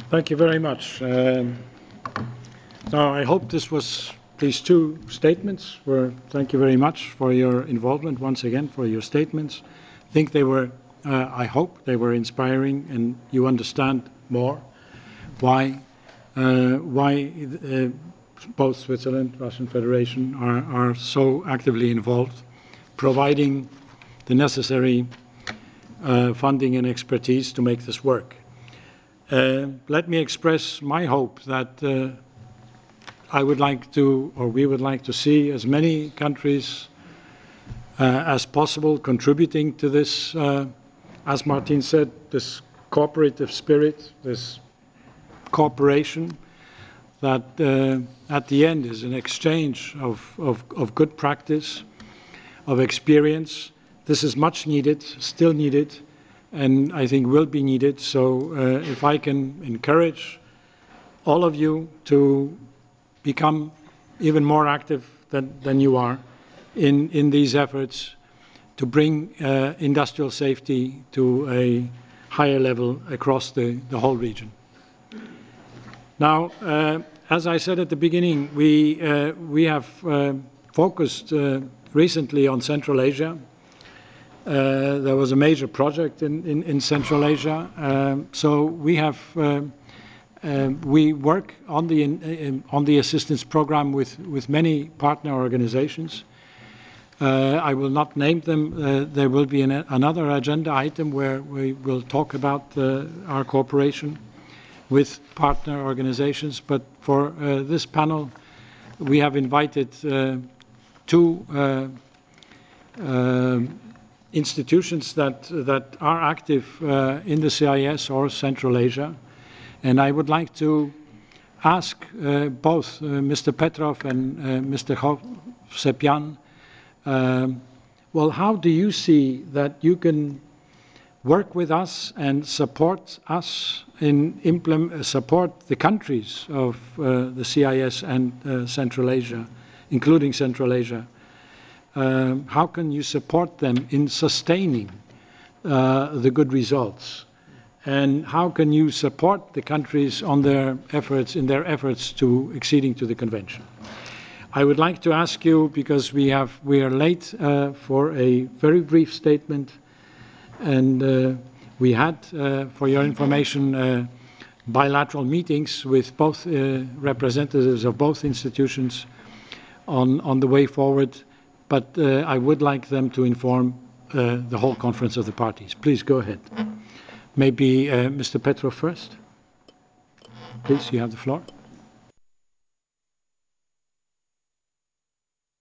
Thank you very much. Now, I hope these two statements were, thank you very much for your involvement once again, for your statements. I hope they were inspiring and you understand more why both Switzerland, Russian Federation are so actively involved, providing the necessary funding and expertise to make this work. Let me express my hope that we would like to see as many countries as possible contributing to this, as Martin said, this cooperative spirit, this cooperation that at the end is an exchange of good practice, of experience. This is much needed, still needed, and I think will be needed. So if I can encourage all of you to become even more active than you are in these efforts to bring industrial safety to a higher level across the whole region. Now, as I said at the beginning, we have focused recently on Central Asia. There was a major project in Central Asia, so we work on the assistance program with many partner organizations. I will not name them. There will be another agenda item where we will talk about our cooperation with partner organizations. But for this panel, we have invited two institutions that are active in the CIS or Central Asia. And I would like to ask both Mr. Petrov and Mr. Hovsepian, well, how do you see that you can work with us and support us in support the countries of the CIS and Central Asia, including Central Asia? How can you support them in sustaining the good results? And how can you support the countries on in their efforts to acceding to the convention? I would like to ask you, because we are late for a very brief statement, and we had, for your information, bilateral meetings with both representatives of both institutions on the way forward, but I would like them to inform the whole Conference of the Parties. Please go ahead. Maybe Mr. Petrov first. Please, you have the floor.